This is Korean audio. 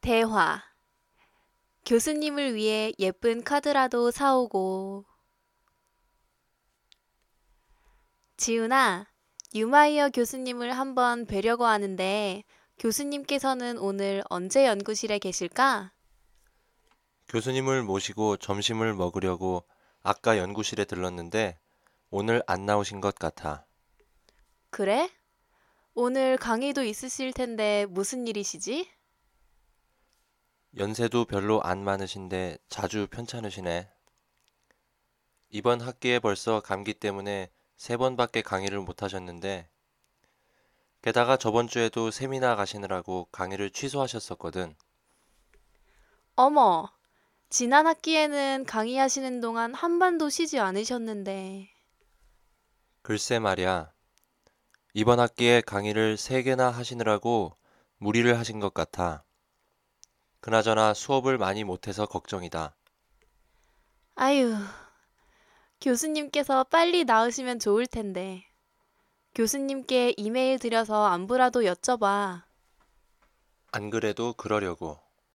대화. 교수님을 위해 예쁜 카드라도 사오고. 지훈아, 유마이어 교수님을 한번 뵈려고 하는데 교수님께서는 오늘 언제 연구실에 계실까? 교수님을 모시고 점심을 먹으려고 아까 연구실에 들렀는데 오늘 안 나오신 것 같아. 그래? 오늘 강의도 있으실 텐데 무슨 일이시지? 연세도 별로 안 많으신데 자주 편찮으시네. 이번 학기에 벌써 감기 때문에 3번밖에 강의를 못 하셨는데 게다가 저번 주에도 세미나 가시느라고 강의를 취소하셨었거든. 어머, 지난 학기에는 강의하시는 동안 한 번도 쉬지 않으셨는데. 글쎄 말이야. 이번 학기에 강의를 3개나 하시느라고 무리를 하신 것 같아. 그나저나 수업을 많이 못해서 걱정이다. 아유, 교수님께서 빨리 나으시면 좋을 텐데. 교수님께 이메일 드려서 안부라도 여쭤봐. 안 그래도 그러려고.